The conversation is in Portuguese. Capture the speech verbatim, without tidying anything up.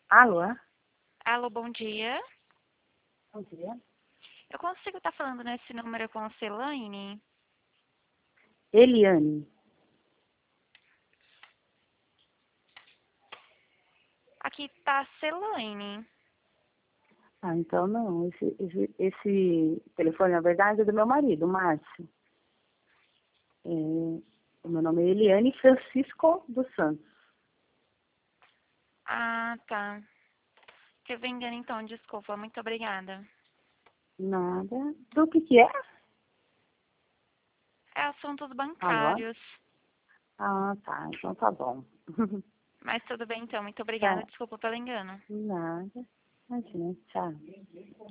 Alô? Alô, bom dia. Bom dia. Eu consigo estar falando nesse número com a Celaine? Eliane. Aqui tá a Celaine. Ah, então não. Esse, esse, esse telefone, na verdade, é do meu marido, Márcio. É, o meu nome é Eliane Francisco dos Santos. Ah, tá. Tive engano então, desculpa. Muito obrigada. Nada. Do que que é? É assuntos Alô? bancários. Ah, tá. Então tá bom. Mas tudo bem então, muito obrigada. Tá. Desculpa pelo engano. Nada. Imagina. Tchau.